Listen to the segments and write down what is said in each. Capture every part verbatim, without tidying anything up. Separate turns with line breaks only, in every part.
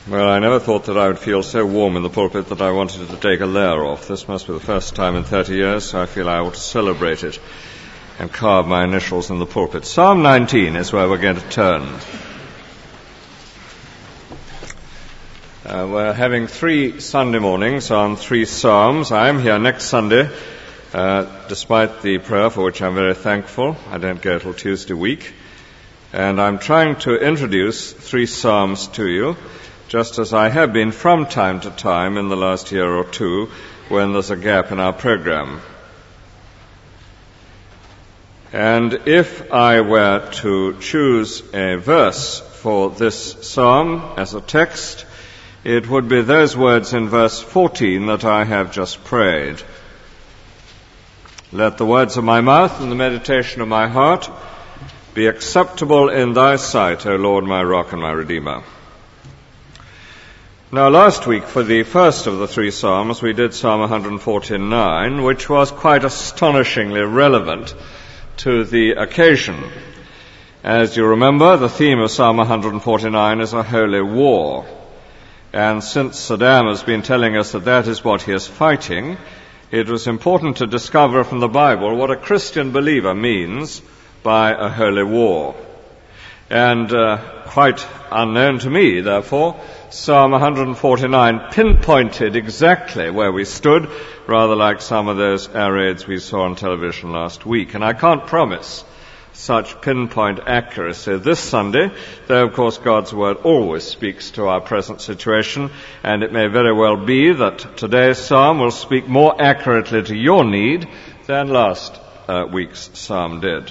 Well, I never thought that I would feel so warm in the pulpit that I wanted to take a layer off. This must be the first time in thirty years, so I feel I ought to celebrate it and carve my initials in the pulpit. Psalm nineteen is where we're going to turn. Uh, we're having three Sunday mornings on three Psalms. I am here next Sunday, uh, despite the prayer for which I'm very thankful. I don't go till Tuesday week. And I'm trying to introduce three Psalms to you, just as I have been from time to time in the last year or two when there's a gap in our program. And if I were to choose a verse for this psalm as a text, it would be those words in verse fourteen that I have just prayed. Let the words of my mouth and the meditation of my heart be acceptable in thy sight, O Lord, my rock and my redeemer. Now, last week, for the first of the three Psalms, we did Psalm one forty-nine, which was quite astonishingly relevant to the occasion. As you remember, the theme of Psalm one forty-nine is a holy war. And since Saddam has been telling us that that is what he is fighting, it was important to discover from the Bible what a Christian believer means by a holy war. And uh, quite unknown to me, therefore, Psalm one forty-nine pinpointed exactly where we stood, rather like some of those air raids we saw on television last week. And I can't promise such pinpoint accuracy this Sunday, though of course God's Word always speaks to our present situation, and it may very well be that today's Psalm will speak more accurately to your need than last uh, week's Psalm did.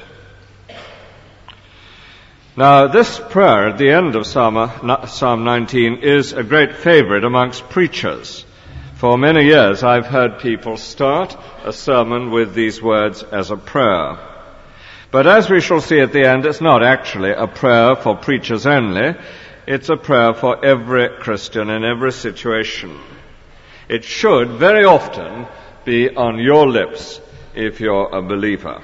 Now, this prayer at the end of Psalm nineteen is a great favorite amongst preachers. For many years I've heard people start a sermon with these words as a prayer. But as we shall see at the end, it's not actually a prayer for preachers only. It's a prayer for every Christian in every situation. It should very often be on your lips if you're a believer.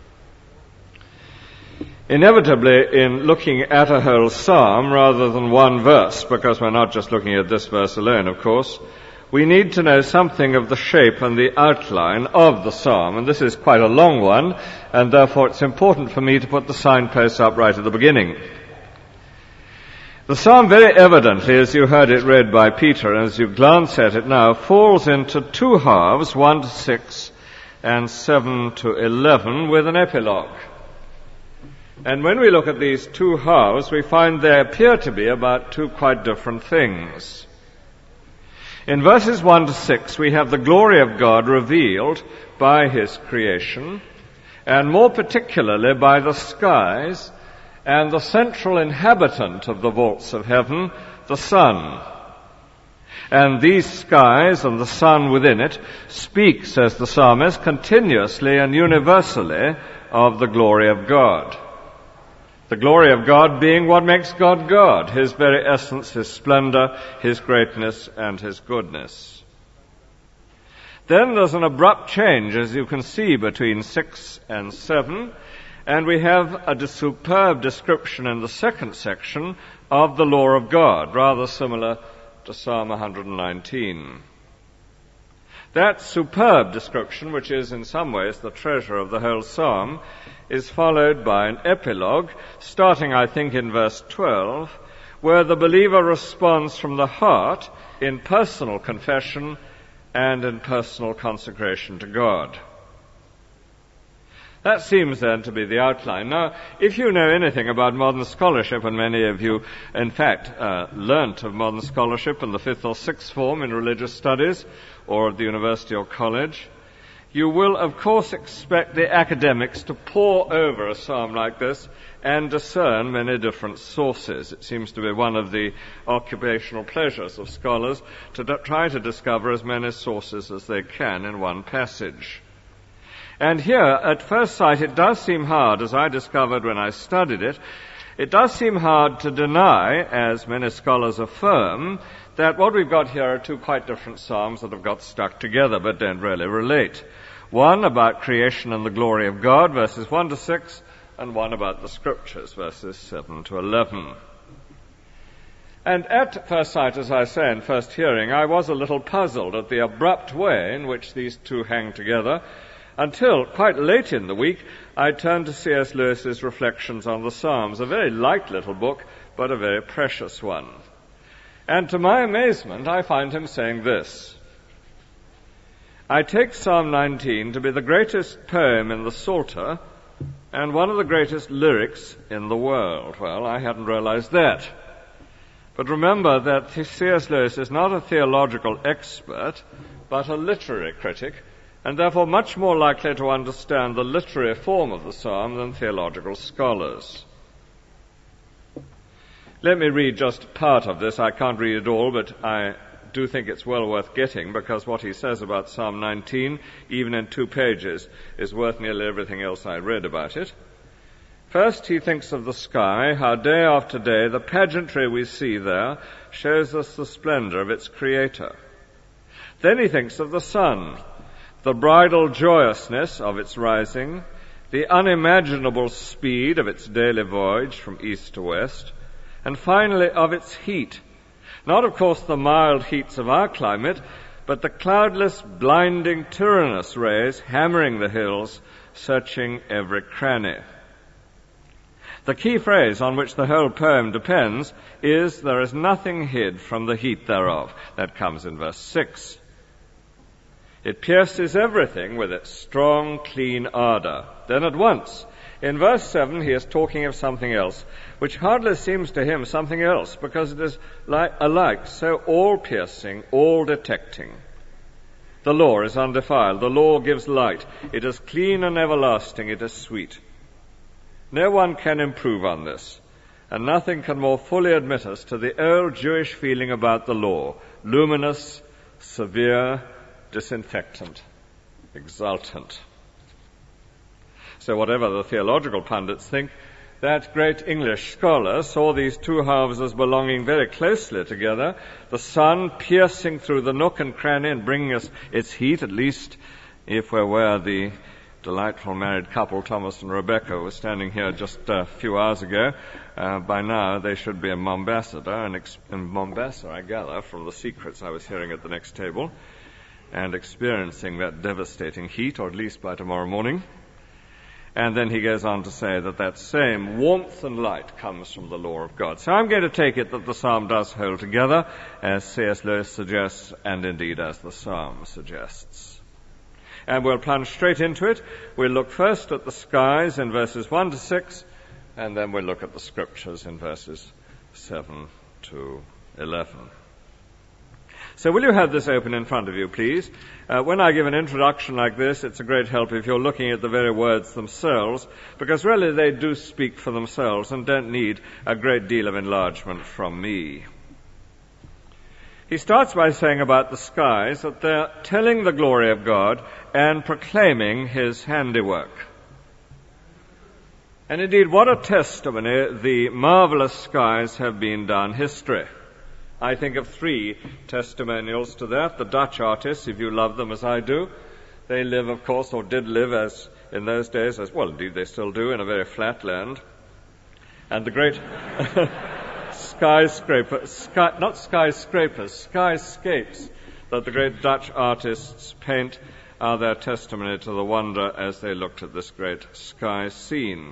Inevitably, in looking at a whole psalm rather than one verse, because we're not just looking at this verse alone, of course, we need to know something of the shape and the outline of the psalm. And this is quite a long one, and therefore it's important for me to put the signposts up right at the beginning. The psalm very evidently, as you heard it read by Peter, and as you glance at it now, falls into two halves, one to six and seven to eleven, with an epilogue. And when we look at these two halves, we find they appear to be about two quite different things. In verses one to six, we have the glory of God revealed by His creation, and more particularly by the skies and the central inhabitant of the vaults of heaven, the sun. And these skies and the sun within it speak, says the psalmist, continuously and universally of the glory of God. The glory of God being what makes God God, His very essence, His splendor, His greatness, and His goodness. Then there's an abrupt change, as you can see, between six and seven, and we have a superb description in the second section of the law of God, rather similar to Psalm one nineteen. That superb description, which is in some ways the treasure of the whole psalm, is followed by an epilogue, starting, I think, in verse twelve, where the believer responds from the heart in personal confession and in personal consecration to God. That seems then to be the outline. Now, if you know anything about modern scholarship, and many of you, in fact, uh, learnt of modern scholarship in the fifth or sixth form in religious studies, or at the university or college, you will, of course, expect the academics to pore over a psalm like this and discern many different sources. It seems to be one of the occupational pleasures of scholars to d- try to discover as many sources as they can in one passage. And here, at first sight, it does seem hard, as I discovered when I studied it, it does seem hard to deny, as many scholars affirm, that what we've got here are two quite different psalms that have got stuck together but don't really relate. One about creation and the glory of God, verses one to six, and one about the Scriptures, verses seven to eleven. And at first sight, as I say, in first hearing, I was a little puzzled at the abrupt way in which these two hang together, until, quite late in the week, I turned to C S Lewis's Reflections on the Psalms, a very light little book, but a very precious one. And to my amazement, I find him saying this: I take Psalm nineteen to be the greatest poem in the Psalter and one of the greatest lyrics in the world. Well, I hadn't realized that. But remember that C S Lewis is not a theological expert, but a literary critic, and therefore much more likely to understand the literary form of the psalm than theological scholars. Let me read just part of this. I can't read it all, but I do think it's well worth getting, because what he says about Psalm nineteen, even in two pages, is worth nearly everything else I read about it. First, he thinks of the sky, how day after day the pageantry we see there shows us the splendor of its creator. Then he thinks of the sun, the bridal joyousness of its rising, the unimaginable speed of its daily voyage from east to west, and finally of its heat. Not, of course, the mild heats of our climate, but the cloudless, blinding, tyrannous rays hammering the hills, searching every cranny. The key phrase on which the whole poem depends is, there is nothing hid from the heat thereof. That comes in verse six. It pierces everything with its strong, clean ardor. Then at once, in verse seven, he is talking of something else, which hardly seems to him something else, because it is like, alike so all-piercing, all-detecting. The law is undefiled. The law gives light. It is clean and everlasting. It is sweet. No one can improve on this, and nothing can more fully admit us to the old Jewish feeling about the law: luminous, severe, disinfectant, exultant. So whatever the theological pundits think, that great English scholar saw these two halves as belonging very closely together, the sun piercing through the nook and cranny and bringing us its heat, at least if we're where the delightful married couple, Thomas and Rebecca, were standing here just a few hours ago. Uh, by now they should be in Mombasa, and ex- in Mombasa, I gather, from the secrets I was hearing at the next table, and experiencing that devastating heat, or at least by tomorrow morning. And then he goes on to say that that same warmth and light comes from the law of God. So I'm going to take it that the psalm does hold together, as C S Lewis suggests, and indeed as the psalm suggests. And we'll plunge straight into it. We'll look first at the skies in verses one to six, and then we'll look at the scriptures in verses seven to eleven. So will you have this open in front of you, please? Uh, when I give an introduction like this, it's a great help if you're looking at the very words themselves, because really they do speak for themselves and don't need a great deal of enlargement from me. He starts by saying about the skies that they're telling the glory of God and proclaiming his handiwork. And indeed, what a testimony the marvelous skies have been down history. I think of three testimonials to that. The Dutch artists, if you love them as I do, they live, of course, or did live as in those days, as well, indeed they still do, in a very flat land. And the great skyscraper, sky, not skyscrapers, skyscapes that the great Dutch artists paint are their testimony to the wonder as they looked at this great sky scene.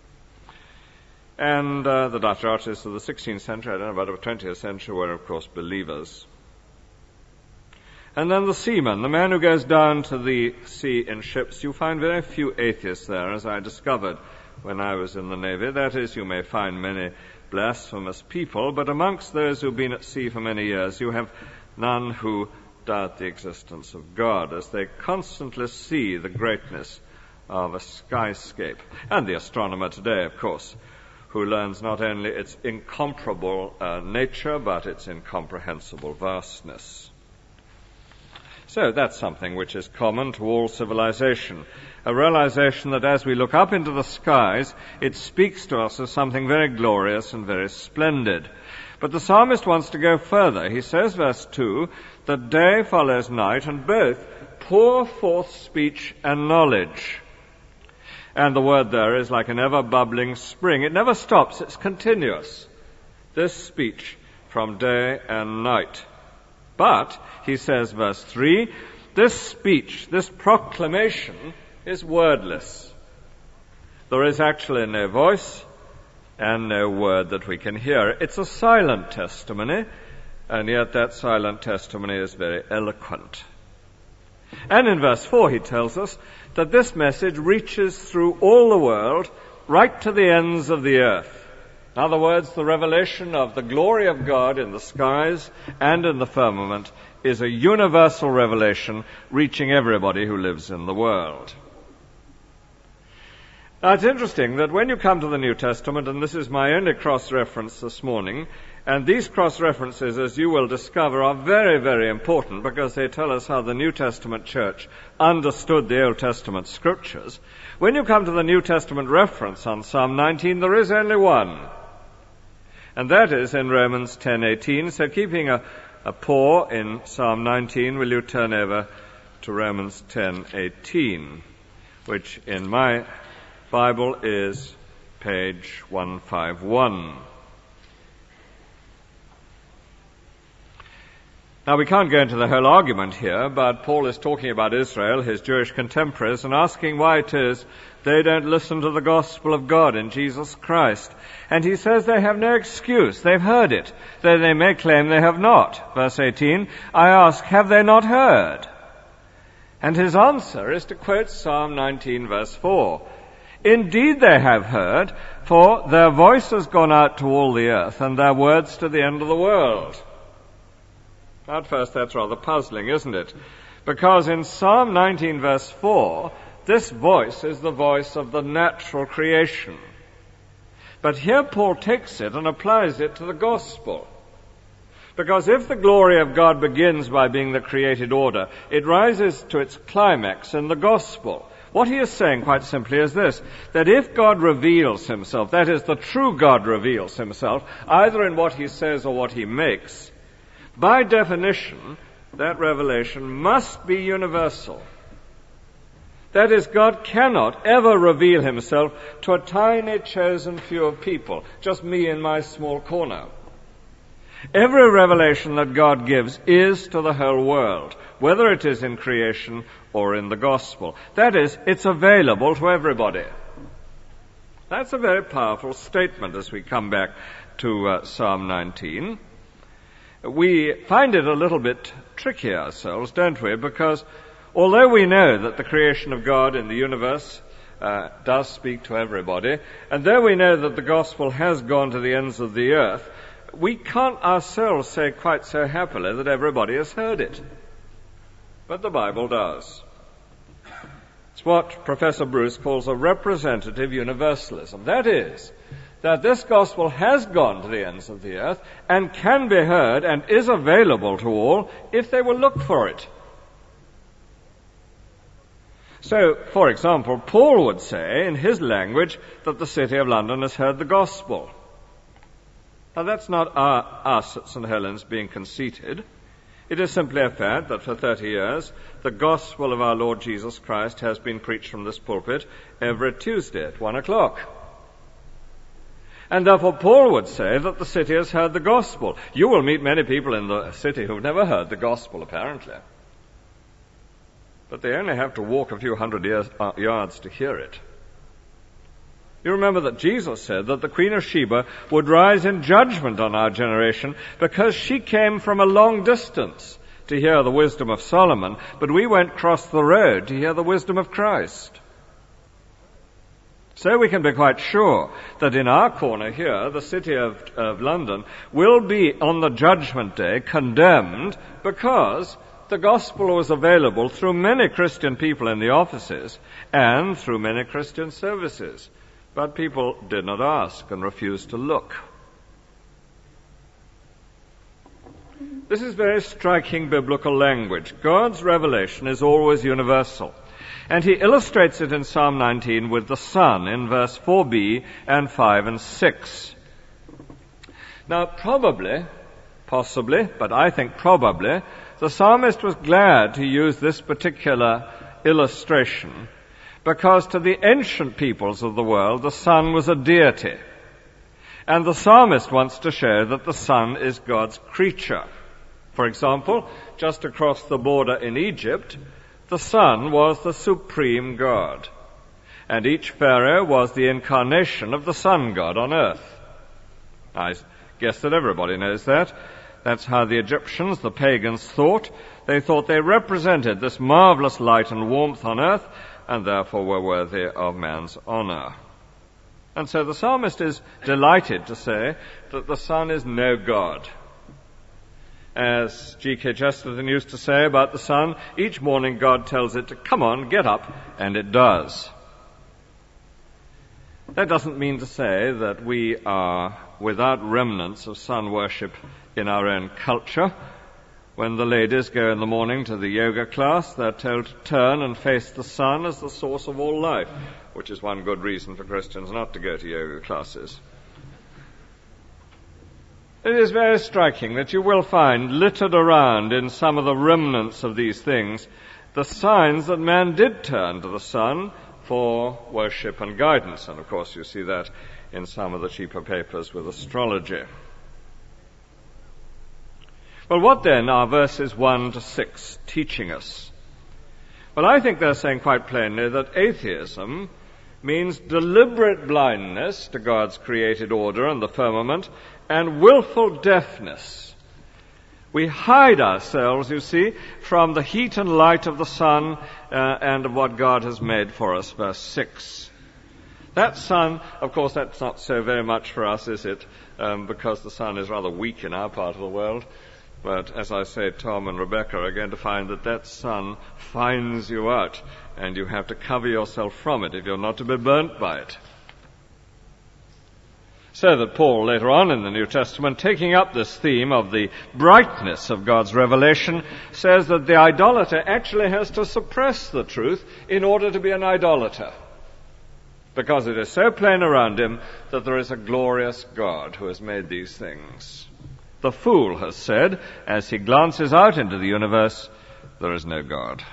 And uh, the Dutch artists of the sixteenth century, I don't know about the twentieth century, were of course believers. And then the seaman, the man who goes down to the sea in ships. You find very few atheists there, as I discovered when I was in the Navy. That is, you may find many blasphemous people, but amongst those who've been at sea for many years, you have none who doubt the existence of God, as they constantly see the greatness of a skyscape. And the astronomer today, of course, who learns not only its incomparable uh, nature, but its incomprehensible vastness. So that's something which is common to all civilization, a realization that as we look up into the skies, it speaks to us as something very glorious and very splendid. But the psalmist wants to go further. He says, verse two, that day follows night, and both pour forth speech and knowledge. And the word there is like an ever-bubbling spring. It never stops. It's continuous. This speech from day and night. But, he says, verse three, this speech, this proclamation is wordless. There is actually no voice and no word that we can hear. It's a silent testimony, and yet that silent testimony is very eloquent. And in verse four he tells us that this message reaches through all the world, right to the ends of the earth. In other words, the revelation of the glory of God in the skies and in the firmament is a universal revelation reaching everybody who lives in the world. Now, it's interesting that when you come to the New Testament, and this is my only cross-reference this morning, and these cross-references, as you will discover, are very, very important because they tell us how the New Testament church understood the Old Testament scriptures. When you come to the New Testament reference on Psalm nineteen, there is only one. And that is in Romans ten eighteen. So keeping a, a paw in Psalm nineteen, will you turn over to Romans ten eighteen, which in my Bible is page one fifty-one. Now, we can't go into the whole argument here, but Paul is talking about Israel, his Jewish contemporaries, and asking why it is they don't listen to the gospel of God in Jesus Christ. And he says they have no excuse. They've heard it, though they may claim they have not. Verse eighteen, I ask, have they not heard? And his answer is to quote Psalm nineteen, verse four. Indeed they have heard, for their voice has gone out to all the earth, and their words to the end of the world. At first that's rather puzzling, isn't it? Because in Psalm nineteen, verse four, this voice is the voice of the natural creation. But here Paul takes it and applies it to the gospel. Because if the glory of God begins by being the created order, it rises to its climax in the gospel. What he is saying quite simply is this, that if God reveals himself, that is, the true God reveals himself, either in what he says or what he makes, by definition, that revelation must be universal. That is, God cannot ever reveal himself to a tiny chosen few of people, just me in my small corner. Every revelation that God gives is to the whole world, whether it is in creation or in the gospel. That is, it's available to everybody. That's a very powerful statement as we come back to uh, Psalm nineteen. We find it a little bit tricky ourselves, don't we? Because although we know that the creation of God in the universe uh, does speak to everybody, and though we know that the gospel has gone to the ends of the earth, we can't ourselves say quite so happily that everybody has heard it. But the Bible does. It's what Professor Bruce calls a representative universalism. That is, that this gospel has gone to the ends of the earth and can be heard and is available to all if they will look for it. So, for example, Paul would say in his language that the City of London has heard the gospel. Now, that's not our, us at Saint Helens being conceited. It is simply a fact that for thirty years the gospel of our Lord Jesus Christ has been preached from this pulpit every Tuesday at one o'clock. And therefore Paul would say that the city has heard the gospel. You will meet many people in the city who've never heard the gospel, apparently. But they only have to walk a few hundred years, uh, yards to hear it. You remember that Jesus said that the Queen of Sheba would rise in judgment on our generation because she came from a long distance to hear the wisdom of Solomon, but we went across the road to hear the wisdom of Christ. So we can be quite sure that in our corner here, the City of, of London will be on the judgment day condemned because the gospel was available through many Christian people in the offices and through many Christian services. But people did not ask and refused to look. This is very striking biblical language. God's revelation is always universal. And he illustrates it in Psalm nineteen with the sun in verse four b and five and six. Now, probably, possibly, but I think probably, the psalmist was glad to use this particular illustration because to the ancient peoples of the world, the sun was a deity. And the psalmist wants to show that the sun is God's creature. For example, just across the border in Egypt, the sun was the supreme God, and each pharaoh was the incarnation of the sun god on earth. I guess that everybody knows that. That's how the Egyptians, the pagans, thought. They thought they represented this marvelous light and warmth on earth, and therefore were worthy of man's honor. And so the psalmist is delighted to say that the sun is no god. As G K Chesterton used to say about the sun, each morning God tells it to come on, get up, and it does. That doesn't mean to say that we are without remnants of sun worship in our own culture. When the ladies go in the morning to the yoga class, they're told to turn and face the sun as the source of all life, which is one good reason for Christians not to go to yoga classes. It is very striking that you will find littered around in some of the remnants of these things the signs that man did turn to the sun for worship and guidance. And of course you see that in some of the cheaper papers with astrology. Well, what then are verses one to six teaching us? Well, I think they're saying quite plainly that atheism means deliberate blindness to God's created order and the firmament, and willful deafness. We hide ourselves, you see, from the heat and light of the sun uh, and of what God has made for us, verse six. That sun, of course, that's not so very much for us, is it? Um, because the sun is rather weak in our part of the world. But as I say, Tom and Rebecca are going to find that that sun finds you out, and you have to cover yourself from it if you're not to be burnt by it. So that Paul, later on in the New Testament, taking up this theme of the brightness of God's revelation, says that the idolater actually has to suppress the truth in order to be an idolater, because it is so plain around him that there is a glorious God who has made these things. The fool has said, as he glances out into the universe, there is no God.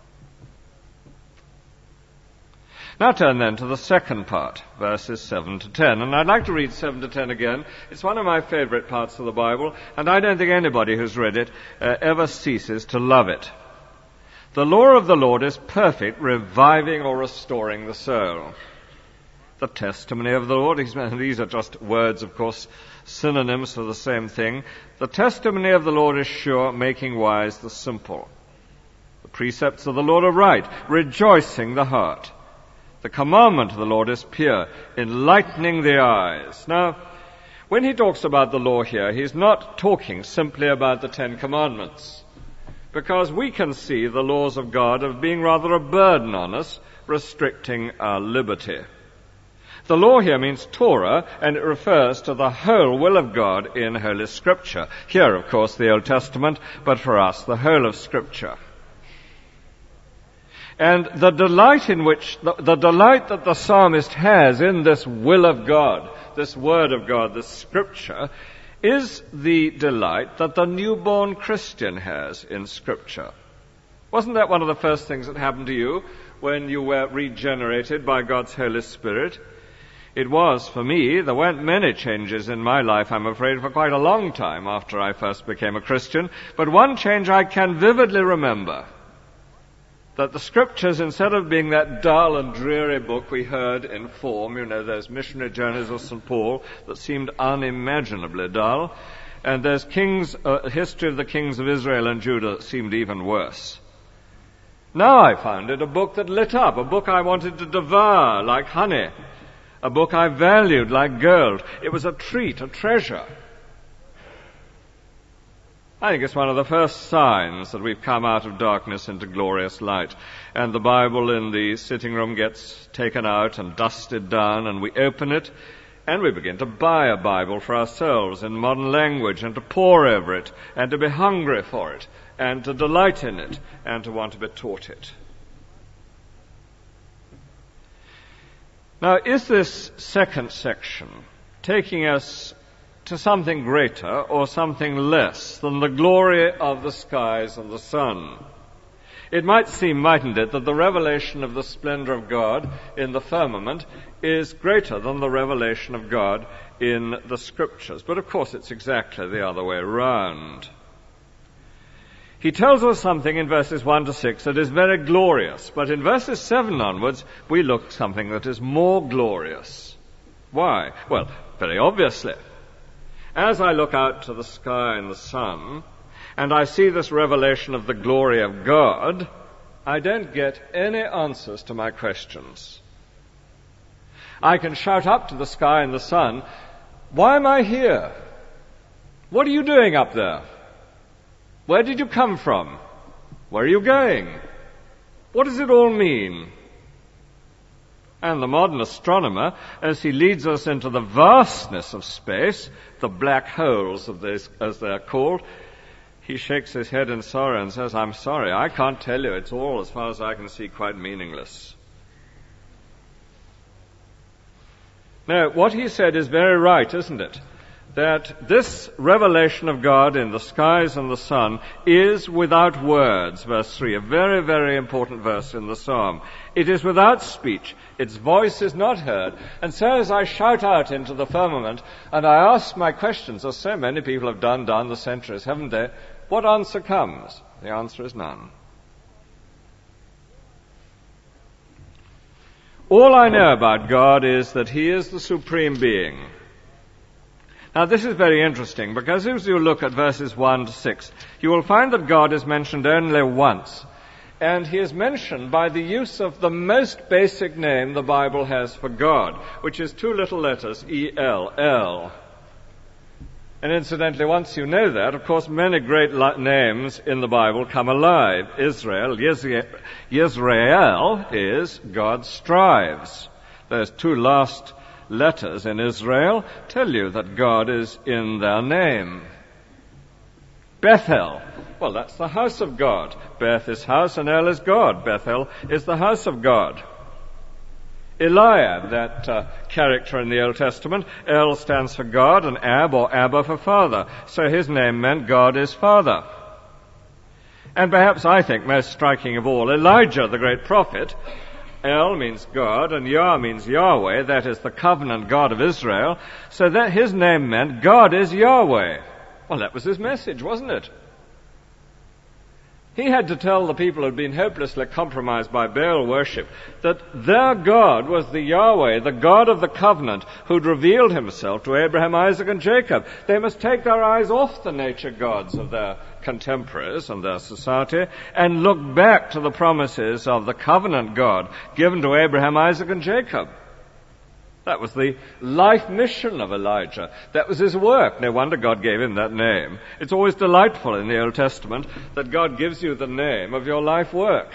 Now turn then to the second part, verses seven to ten. And I'd like to read seven to ten again. It's one of my favorite parts of the Bible, and I don't think anybody who's read it uh, ever ceases to love it. The law of the Lord is perfect, reviving or restoring the soul. The testimony of the Lord, these are just words, of course, synonyms for the same thing. The testimony of the Lord is sure, making wise the simple. The precepts of the Lord are right, rejoicing the heart. The commandment of the Lord is pure, enlightening the eyes. Now, when he talks about the law here, he's not talking simply about the Ten Commandments, because we can see the laws of God as being rather a burden on us, restricting our liberty. The law here means Torah, and it refers to the whole will of God in Holy Scripture. Here, of course, the Old Testament, but for us, the whole of Scripture. And the delight in which, the, the delight that the psalmist has in this will of God, this word of God, this Scripture, is the delight that the newborn Christian has in Scripture. Wasn't that one of the first things that happened to you when you were regenerated by God's Holy Spirit? It was for me. There weren't many changes in my life, I'm afraid, for quite a long time after I first became a Christian. But one change I can vividly remember, that the Scriptures, instead of being that dull and dreary book we heard in form, you know, those missionary journeys of Saint Paul that seemed unimaginably dull, and there's kings, uh, history of the kings of Israel and Judah that seemed even worse. Now I found it a book that lit up, a book I wanted to devour like honey, a book I valued like gold. It was a treat, a treasure. I think it's one of the first signs that we've come out of darkness into glorious light. And the Bible in the sitting room gets taken out and dusted down, and we open it, and we begin to buy a Bible for ourselves in modern language, and to pore over it, and to be hungry for it, and to delight in it, and to want to be taught it. Now, is this second section taking us to something greater or something less than the glory of the skies and the sun? It might seem, mightn't it, that the revelation of the splendor of God in the firmament is greater than the revelation of God in the Scriptures. But of course it's exactly the other way round. He tells us something in verses one to six that is very glorious, but in verses seven onwards we look at something that is more glorious. Why? Well, very obviously. As I look out to the sky and the sun, and I see this revelation of the glory of God, I don't get any answers to my questions. I can shout up to the sky and the sun, "Why am I here? What are you doing up there? Where did you come from? Where are you going? What does it all mean?" And the modern astronomer, as he leads us into the vastness of space, the black holes of this, as they're called, he shakes his head in sorrow and says, "I'm sorry, I can't tell you. It's all, as far as I can see, quite meaningless." Now, what he said is very right, isn't it? That this revelation of God in the skies and the sun is without words, verse three, a very, very important verse in the psalm. It is without speech. Its voice is not heard. And so as I shout out into the firmament and I ask my questions, as so many people have done down the centuries, haven't they? What answer comes? The answer is none. All I know about God is that He is the supreme being. Now this is very interesting, because as you look at verses one to six, you will find that God is mentioned only once. And He is mentioned by the use of the most basic name the Bible has for God, which is two little letters, E L, El. And incidentally, once you know that, of course, many great names in the Bible come alive. Israel, Yisrael is God strives. Those two last letters in Israel tell you that God is in their name. Bethel, well, that's the house of God. Beth is house and El is God. Bethel is the house of God. Eliab, that uh, character in the Old Testament, El stands for God and Ab or Abba for father. So his name meant God is father. And perhaps I think most striking of all, Elijah, the great prophet, El means God, and Yah means Yahweh, that is the covenant God of Israel, so that his name meant God is Yahweh. Well, that was his message, wasn't it? He had to tell the people who had been hopelessly compromised by Baal worship that their God was the Yahweh, the God of the covenant, who'd revealed himself to Abraham, Isaac, and Jacob. They must take their eyes off the nature gods of their contemporaries and their society and look back to the promises of the covenant God given to Abraham, Isaac, and Jacob. That was the life mission of Elijah. That was his work. No wonder God gave him that name. It's always delightful in the Old Testament that God gives you the name of your life work.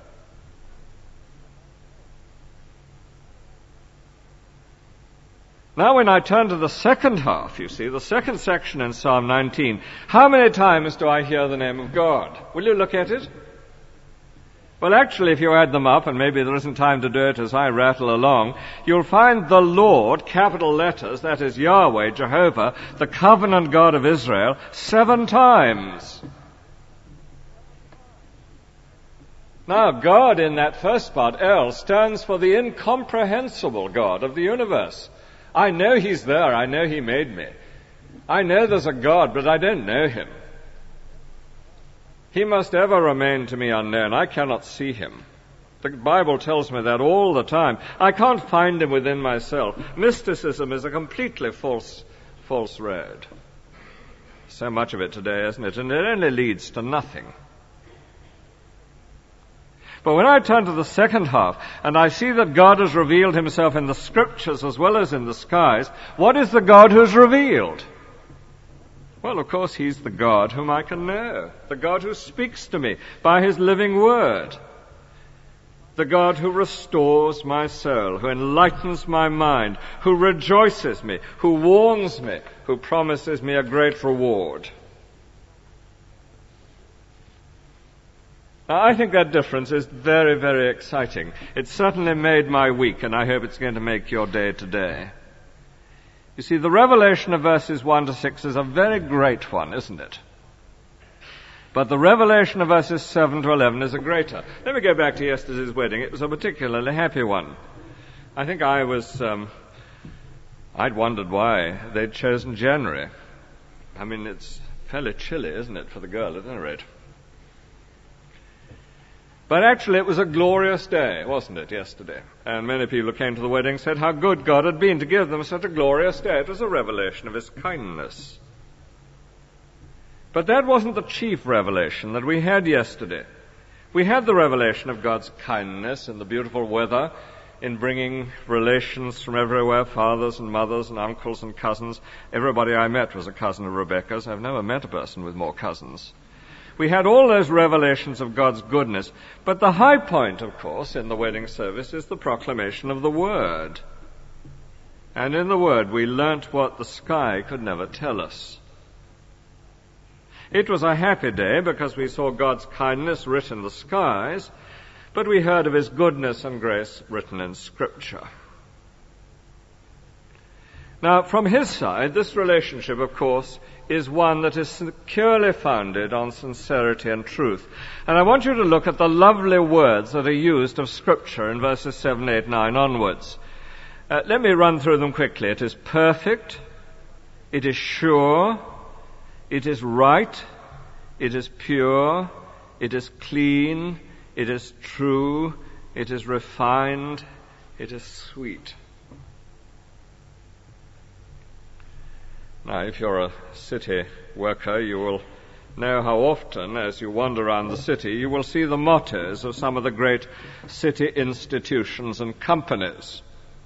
Now when I turn to the second half, you see, the second section in Psalm nineteen, how many times do I hear the name of God? Will you look at it? Well, actually, if you add them up, and maybe there isn't time to do it as I rattle along, you'll find the Lord, capital letters, that is Yahweh, Jehovah, the covenant God of Israel, seven times. Now, God in that first part, El, stands for the incomprehensible God of the universe. I know He's there. I know He made me. I know there's a God, but I don't know Him. He must ever remain to me unknown. I cannot see Him. The Bible tells me that all the time. I can't find Him within myself. Mysticism is a completely false, false road. So much of it today, isn't it? And it only leads to nothing. But when I turn to the second half, and I see that God has revealed Himself in the Scriptures as well as in the skies, what is the God who's revealed? Well, of course, He's the God whom I can know, the God who speaks to me by His living word, the God who restores my soul, who enlightens my mind, who rejoices me, who warns me, who promises me a great reward. Now, I think that difference is very, very exciting. It certainly made my week, and I hope it's going to make your day today. You see, the revelation of verses one to six is a very great one, isn't it? But the revelation of verses seven to eleven is a greater. Let me go back to yesterday's wedding. It was a particularly happy one. I think I was, um, I'd wondered why they'd chosen January. I mean, it's fairly chilly, isn't it, for the girl at any rate? But actually it was a glorious day, wasn't it, yesterday? And many people who came to the wedding said how good God had been to give them such a glorious day. It was a revelation of His kindness. But that wasn't the chief revelation that we had yesterday. We had the revelation of God's kindness in the beautiful weather, in bringing relations from everywhere, fathers and mothers and uncles and cousins. Everybody I met was a cousin of Rebecca's. I've never met a person with more cousins. We had all those revelations of God's goodness. But the high point, of course, in the wedding service is the proclamation of the Word. And in the Word we learnt what the sky could never tell us. It was a happy day because we saw God's kindness written in the skies, but we heard of His goodness and grace written in Scripture. Now, from His side, this relationship, of course, is one that is securely founded on sincerity and truth. And I want you to look at the lovely words that are used of Scripture in verses seven, eight, nine onwards. Uh, let me run through them quickly. It is perfect, it is sure, it is right, it is pure, it is clean, it is true, it is refined, it is sweet. Now, if you're a city worker, you will know how often, as you wander around the city, you will see the mottos of some of the great city institutions and companies.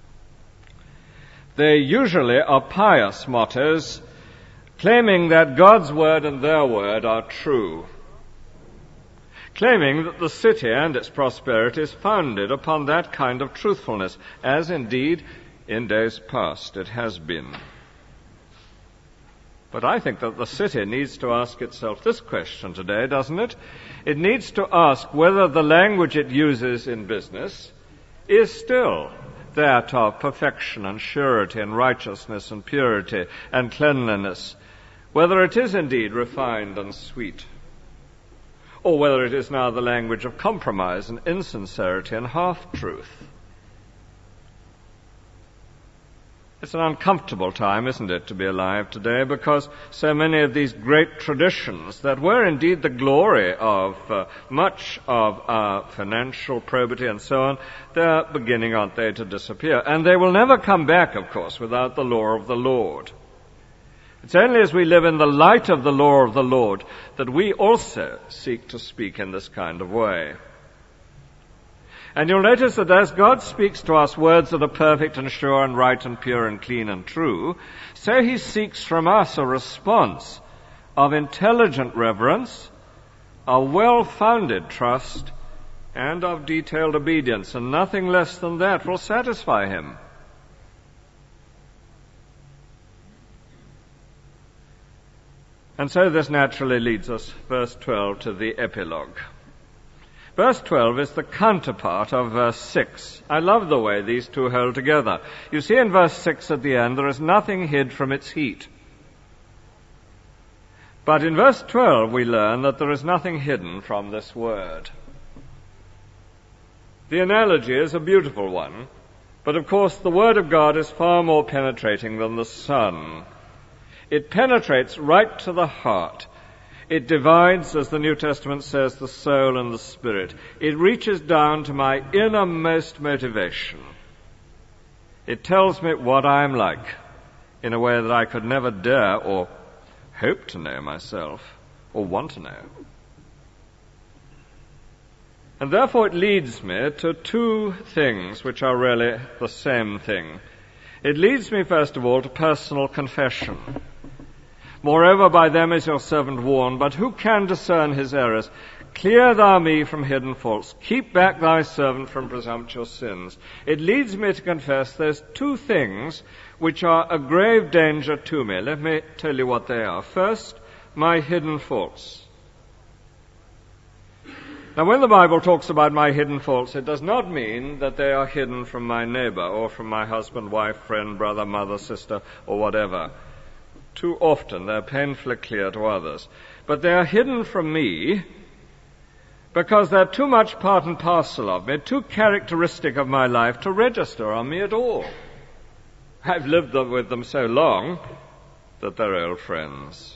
They usually are pious mottos, claiming that God's word and their word are true, claiming that the city and its prosperity is founded upon that kind of truthfulness, as indeed in days past it has been. But I think that the city needs to ask itself this question today, doesn't it? It needs to ask whether the language it uses in business is still that of perfection and surety and righteousness and purity and cleanliness, whether it is indeed refined and sweet, or whether it is now the language of compromise and insincerity and half-truth. It's an uncomfortable time, isn't it, to be alive today, because so many of these great traditions that were indeed the glory of uh, much of our financial probity and so on, they're beginning, aren't they, to disappear. And they will never come back, of course, without the law of the Lord. It's only as we live in the light of the law of the Lord that we also seek to speak in this kind of way. And you'll notice that as God speaks to us words that are perfect and sure and right and pure and clean and true, so He seeks from us a response of intelligent reverence, of well-founded trust, and of detailed obedience, and nothing less than that will satisfy Him. And so this naturally leads us, verse twelve, to the epilogue. Verse twelve is the counterpart of verse six. I love the way these two hold together. You see in verse six at the end, there is nothing hid from its heat. But in verse twelve we learn that there is nothing hidden from this word. The analogy is a beautiful one, but of course the word of God is far more penetrating than the sun. It penetrates right to the heart. It divides, as the New Testament says, the soul and the spirit. It reaches down to my innermost motivation. It tells me what I'm like in a way that I could never dare or hope to know myself or want to know. And therefore it leads me to two things which are really the same thing. It leads me, first of all, to personal confession. Moreover, by them is your servant warned, but who can discern his errors? Clear thou me from hidden faults. Keep back thy servant from presumptuous sins. It leads me to confess there's two things which are a grave danger to me. Let me tell you what they are. First, my hidden faults. Now, when the Bible talks about my hidden faults, it does not mean that they are hidden from my neighbor or from my husband, wife, friend, brother, mother, sister, or whatever. Too often they're painfully clear to others. but they are hidden from me because they're too much part and parcel of me, too characteristic of my life to register on me at all. I've lived with them so long that they're old friends.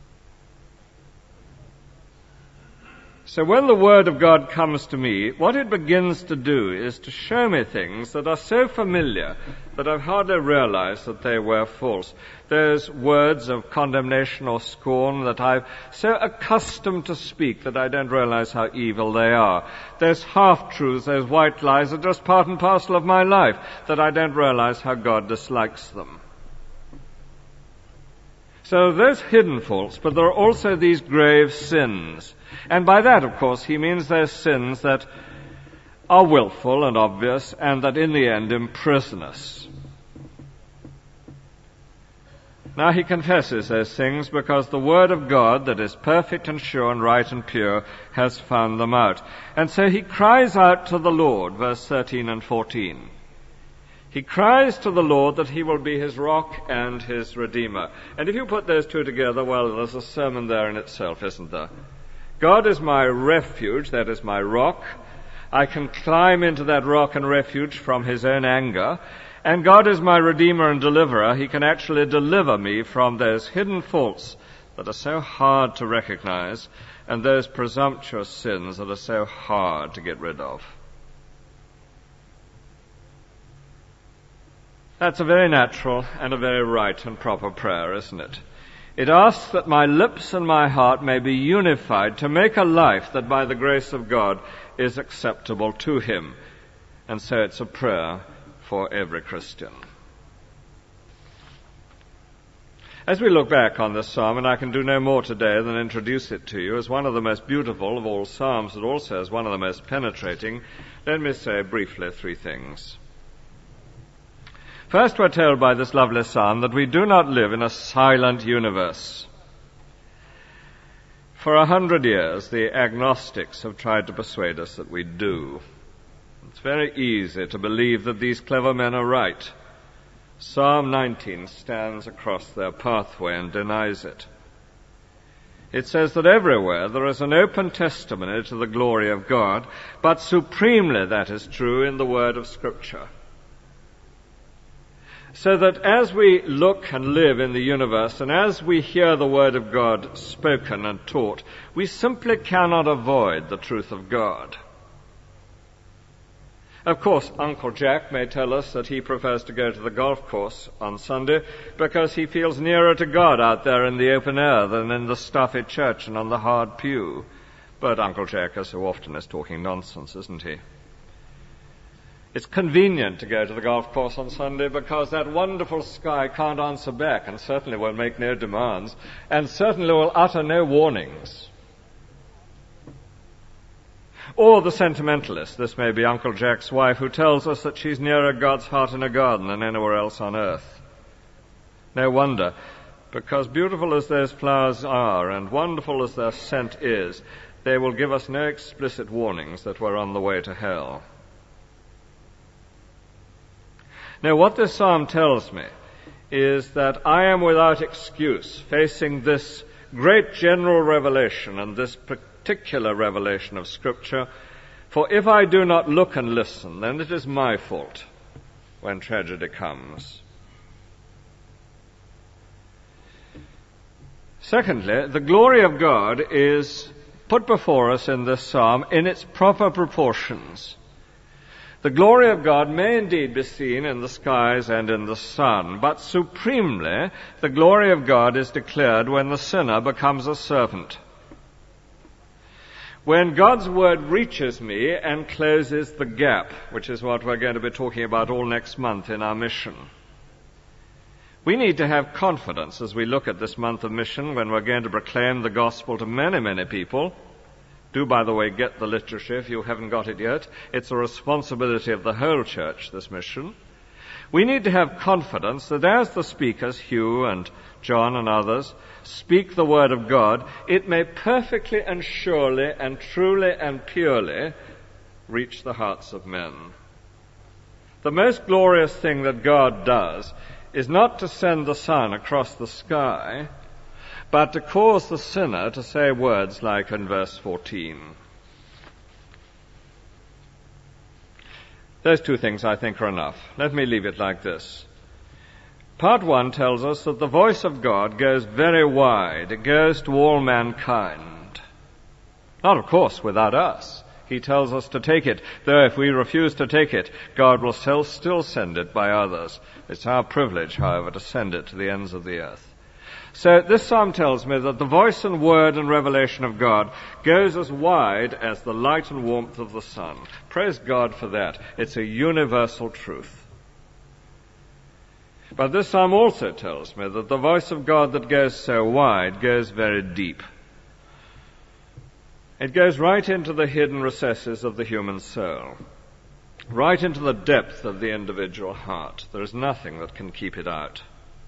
So when the Word of God comes to me, what it begins to do is to show me things that are so familiar that I've hardly realized that they were false. Those words of condemnation or scorn that I've so accustomed to speak that I don't realize how evil they are. Those half-truths, those white lies are just part and parcel of my life that I don't realize how God dislikes them. So those hidden faults, but there are also these grave sins. And by that, of course, he means those sins that are willful and obvious and that in the end imprison us. Now he confesses those things because the Word of God that is perfect and sure and right and pure has found them out. And so he cries out to the Lord, verse thirteen and fourteen. He cries to the Lord that he will be his rock and his redeemer. And if you put those two together, well, there's a sermon there in itself, isn't there? God is my refuge, that is my rock. I can climb into that rock and refuge from his own anger. And God is my redeemer and deliverer. He can actually deliver me from those hidden faults that are so hard to recognize and those presumptuous sins that are so hard to get rid of. That's a very natural and a very right and proper prayer, isn't it? It asks that my lips and my heart may be unified to make a life that by the grace of God is acceptable to him. And so it's a prayer for every Christian. As we look back on this psalm, and I can do no more today than introduce it to you as one of the most beautiful of all psalms, and also as one of the most penetrating, let me say briefly three things. First, we're told by this lovely psalm that we do not live in a silent universe. For a hundred years, the agnostics have tried to persuade us that we do. It's very easy to believe that these clever men are right. Psalm nineteen stands across their pathway and denies it. It says that everywhere there is an open testimony to the glory of God, but supremely that is true in the word of Scripture. So that as we look and live in the universe, and as we hear the Word of God spoken and taught, we simply cannot avoid the truth of God. Of course, Uncle Jack may tell us that he prefers to go to the golf course on Sunday because he feels nearer to God out there in the open air than in the stuffy church and on the hard pew. But Uncle Jack, as so often, is talking nonsense, isn't he? It's convenient to go to the golf course on Sunday because that wonderful sky can't answer back and certainly will make no demands and certainly will utter no warnings. Or the sentimentalist, this may be Uncle Jack's wife, who tells us that she's nearer God's heart in a garden than anywhere else on earth. No wonder, because beautiful as those flowers are and wonderful as their scent is, they will give us no explicit warnings that we're on the way to hell. Now, what this psalm tells me is that I am without excuse facing this great general revelation and this particular revelation of Scripture, for if I do not look and listen, then it is my fault when tragedy comes. Secondly, the glory of God is put before us in this psalm in its proper proportions. The glory of God may indeed be seen in the skies and in the sun, but supremely the glory of God is declared when the sinner becomes a servant. When God's word reaches me and closes the gap, which is what we're going to be talking about all next month in our mission. We need to have confidence as we look at this month of mission when we're going to proclaim the gospel to many, many people. Do, by the way, get the literature if you haven't got it yet. It's a responsibility of the whole church, this mission. We need to have confidence that as the speakers, Hugh and John and others, speak the word of God, it may perfectly and surely and truly and purely reach the hearts of men. The most glorious thing that God does is not to send the sun across the sky, but to cause the sinner to say words like in verse fourteen. Those two things, I think, are enough. Let me leave it like this. Part one tells us that the voice of God goes very wide. It goes to all mankind. Not, of course, without us. He tells us to take it, though if we refuse to take it, God will still, still send it by others. It's our privilege, however, to send it to the ends of the earth. So this psalm tells me that the voice and word and revelation of God goes as wide as the light and warmth of the sun. Praise God for that. It's a universal truth. But this psalm also tells me that the voice of God that goes so wide goes very deep. It goes right into the hidden recesses of the human soul, right into the depth of the individual heart. There is nothing that can keep it out.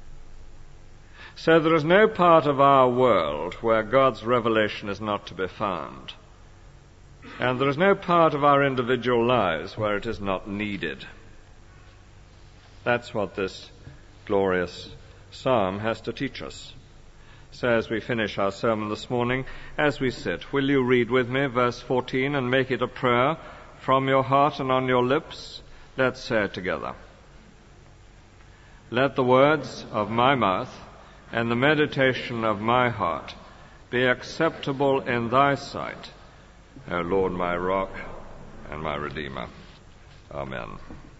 So there is no part of our world where God's revelation is not to be found. And there is no part of our individual lives where it is not needed. That's what this glorious psalm has to teach us. So as we finish our sermon this morning, as we sit, will you read with me verse fourteen and make it a prayer from your heart and on your lips? Let's say it together. Let the words of my mouth and the meditation of my heart be acceptable in thy sight, O Lord, my rock and my redeemer. Amen.